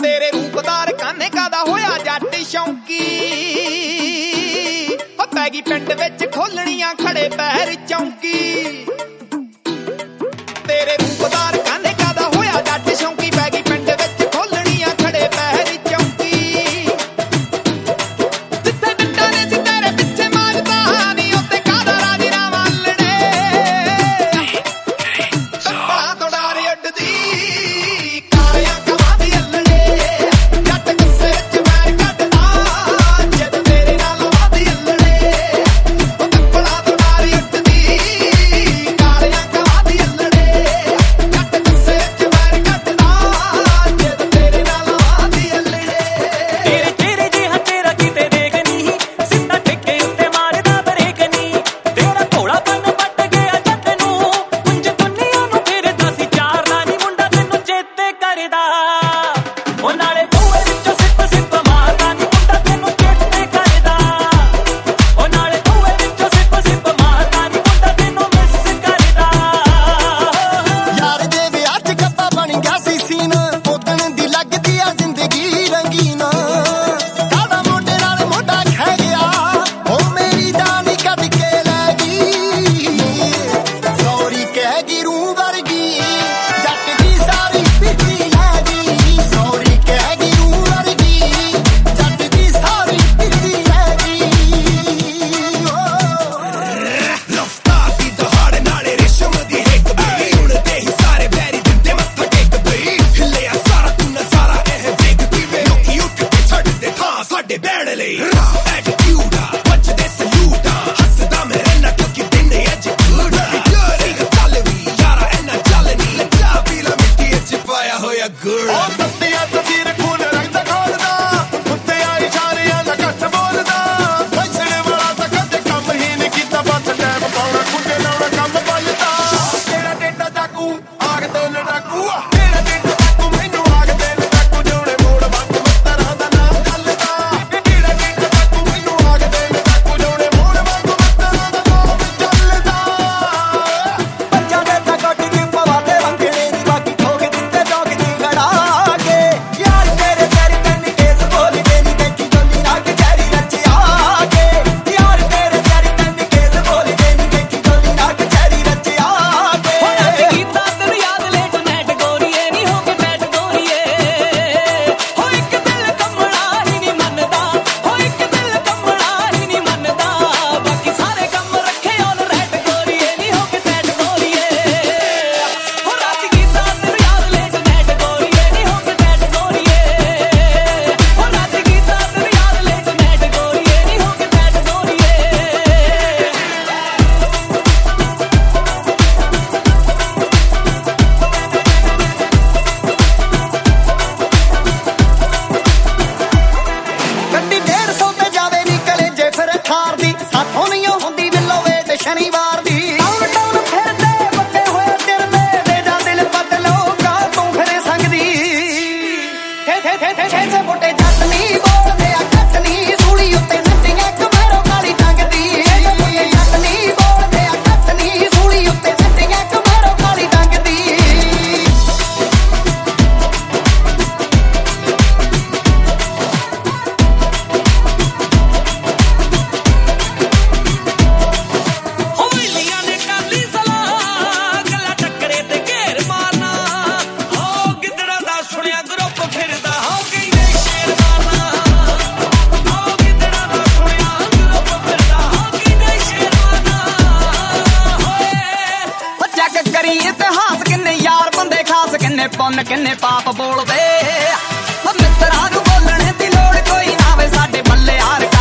तेरे रूपदार काने कादा होया जट शौकी हो पैगी पिंड विच खोलणियां खड़े पैर चौंकी तेरे रूपदार काने कादा होया जट शौकी पैगी पिंड विच खोलणियां खड़े पैर चौंकी जिथे डंडा ने सी तेरे पिछे मारदा नी उत्ते कादा राजीनामा लड़े टप्पा तो डार अड्डदी कालियां कमादी अल्लड़े जट गुस्से च पैर कड्डदा जद तेरे नाल वादी अल्लड़े टप्पा तो डार अड्डदी कालियां कमादी अल्लड़े जट गुस्से च पैर कड्डदा जद तेरे नाल वादी अल्लड़े तेरे चेहरे जिहा तेरा किते देख नी सिद्धा ठेके उत्ते मारदा बरेक नी तेरा घोड़ापन पट गया जट नूं कुंज दुनिया नूं फिरदा सी चारदा नी मुंडा तैनूं चेते करदा ओ नाले बूहे विचों सिप सिप मारदा नी मुंडा तैनूं चेते करदा ओ नाले बूहे विचों सिप सिप मारदा नी मुंडा तैनूं मिस करदा यार दे विआह च गप्पा बन गया सी सीन उदण दी लगदी आ जिंदगी रंगीन कादा मोढे नाल मोढा खै गया ओ मेरी जान कट के लै गई सॉरी कह गई रूह वर्गी जट दी सारी पिछली लै गई सॉरी कह गई रूह वर्गी जट दी सारी पिछली लै गई रफ्तार दी दहाड़ नाले रेशम दी हिक बई सुनते ही सारे बैरी दिंदे मत्था टेक बई हिलिया सारा तू नजारा एह देखदी वे लोकी उठ के छड्डदे थां साडे बैण लई एटीट्यूड आ बचदे सलूट आ हसदा मैं रहना क्योंकि दिन अज गुड चल वी यारा एना चल नी लज्जा पीला मिट्टी च पाया होया गुड़ ओ तत्तियां तसीर खून रंग खोलदा उत्ते आई इशारियां दा कट बोलदा पैसणे वाला ਤਾਂ ਕਦੇ ਕੰਮ ਹੀ ਨਹੀਂ ਕੀਤਾ ਬਸ ਟੈਪ ਪਾਉਣਾ ਕੁੰਡੇ ਲਾਉਣਾ ਕੰਮ ਬਲਦਾ ਤੇਰਾ ਡੇਡਾ ਚਾਕੂ ਆਗ ਤੇ ਲੜਾਕੂ ਤੇਰਾ ਡੇਡਾ ਚਾਕੂ ਮੈਨੂੰ ਆਗ ਤੇ ਲੜਾਕੂ ਜੋੜੇ ਮੋੜ ਬੰਦ ਮੱਤਰਾਂ ਦਾ ਨਾਮ ਚੱਲਦਾ ਤੇਰਾ ਡੇਡਾ ਚਾਕੂ ਮੈਨੂੰ ਆਗ ਤੇ ਲੜਾਕੂ ਜੋੜੇ ਮੋੜ ਬੰਦ ਮੱਤਰਾਂ ਦਾ ਨਾਮ ਚੱਲਦਾ ਬੱਚਾ ਦੇ ਤਾਂ ਕੱਟ ਕੇ ਪਵਾ ਦੇ ਰੰਗਣੇ ਦੀ ਬਾਕੀ ਠੋਕ ਦਿੱਤੇ ਚੌਕ ਦੀ ਗੜਾ ਕੇ ਯਾਰ ਤੇਰੇ ਤੇਰੀ ਕੰਨੀ ਕੇਸ ਬੋਲ ਕੇ ਨੀ ਦੇਖੀ ਜੋਲੀ ਨਾ ਕਚਹਿਰੀ ਵਿੱਚ ਆ ਕੇ ਯਾਰ ਤੇਰੇ ਤੇਰੀ ਕੰਨੀ ਕੇਸ ਬੋਲ ਕੇ ਨੀ ਦੇਖੀ ਜੋਲੀ ਨਾ ਕਚਹਿਰੀ ਵਿੱਚ ਆ ਕੇ ਹੋ ਅੱਜ ਕੀਤਾ ਤੈਨੂੰ ਯਾਦ ਲੇਟ ਨੈਟ ਗੋਰੀਏ ਨੀ ਹੋ ਕੇ ਬੈਠ ਗੋਰੀਏ ਹੋ ਇੱਕ ਦਿਲ ਕੰਮਣਾ ਹੀ ਨਹੀਂ ਮੰਨਦਾ ਹੋ ਇੱਕ ਦਿਲ ਕੰਮਣਾ ਹੀ ਨਹੀਂ ਮੰਨਦਾ ਬਾਕੀ ਸਾਰੇ ਕੰਮ ਰੱਖੇ ਔਨ ਰੈਟ ਗੋਰੀਏ ਨੀ ਹੋ ਕੇ ਬੈਠ ਗੋਰੀਏ ਹੋ ਰਾਤ ਕੀਤਾ ਤੈਨੂੰ ਯਾਦ ਲੇਟ ਨੈਟ ਗੋਰੀਏ ਨੀ ਹੋ ਕੇ ਬੈਠ ਗੋਰੀਏ ਹੋ ਰਾਤ ਕੀਤਾ ਤੈਨੂੰ ਯਾਦ ਲੇਟ ਨੈਟ ਗੋਰੀਏ ਨੀ ਹੋ ਕੇ ਬੈਠ ਗੋਰੀਏ ਗੱਡੀ 150 ਤੇ ਜਾਵੇ ਨੀ ਕਲੇਜੇ ਫਿਰ ਖਾਰ ਦੀ ਸਾਥੋਂ ਨਹੀਂ ਹੁੰਦੀ ਵਿਲੋ ਵੇਟ ਸ਼ਨੀਵਾਰ ਦੀ ਟਾਊਨ ਟਾਊਨ ਫਿਰਦੇ ਪੱਕੇ ਹੋਏ ਦਿਲ ਦੇ ਜਾ ਦਿਲ ਬਦਲੋ ਕਾ ਤੂੰ ਫਿਰੇ ਸੰਗਦੀ ਥੇ ਥੇ ਥੇ ਥੇ ਥੇ ਮੋਟੇ ਜੱਟ ਨਹੀਂ ਬੋਲਦੇ ਆ ਕੱਟ ਨਹੀਂ ਸੂਲੀ ਉੱਤੇ ਨੱਟੀਆਂ ਕਮਰੋ ਕਾਲੀ ਟੰਗਦੀ ਮੋਟੇ ਜੱਟ ਨਹੀਂ ਬੋਲਦੇ ਆ ਕੱਟ ਨਹੀਂ ਸੂਲੀ ਉੱਤੇ ਨੱਟੀਆਂ ਕਮਰੋ ਕਾਲੀ ਟੰਗਦੀ ਹੋ ਵੇਲੀਆਂ ਨੇ ਕਾਲੀ ਸਲਾਹ ਗੱਲਾਂ ਟੱਕਰੇ ਤੇ ਘੇਰ ਮਾਰਨਾ ਹੋ ਗਿੱਦੜਾਂ ਦਾ ਸੁਣਿਆ ਗਰੁੱਪ ਫਿਰਦਾ ਹੋ ਕਹਿੰਦੇ ਸ਼ੇਰ ਮਾਰਨਾ ਹੋ ਗਿੱਦੜਾਂ ਦਾ ਸੁਣਿਆ ਗਰੁੱਪ ਫਿਰਦਾ ਹੋ ਕਹਿੰਦੇ ਸ਼ੇਰ ਮਾਰਨਾ ਹੋਏ ਹੋ ਜੱਗ ਕਰੀ ਇਤਿਹਾਸ ਕਿੰਨੇ ਯਾਰ ਬੰਦੇ ਖਾਸ ਕਿੰਨੇ ਪੁੰਨ ਕਿੰਨੇ ਪਾਪ ਬੋਲਦੇ ਹੋ ਮਿੱਤਰਾਂ ਨੂੰ ਬੋਲਣੇ ਦੀ ਲੋੜ ਕੋਈ ਨਾ ਵੇ ਸਾਡੇ ਬੱਲੇ ਯਾਰ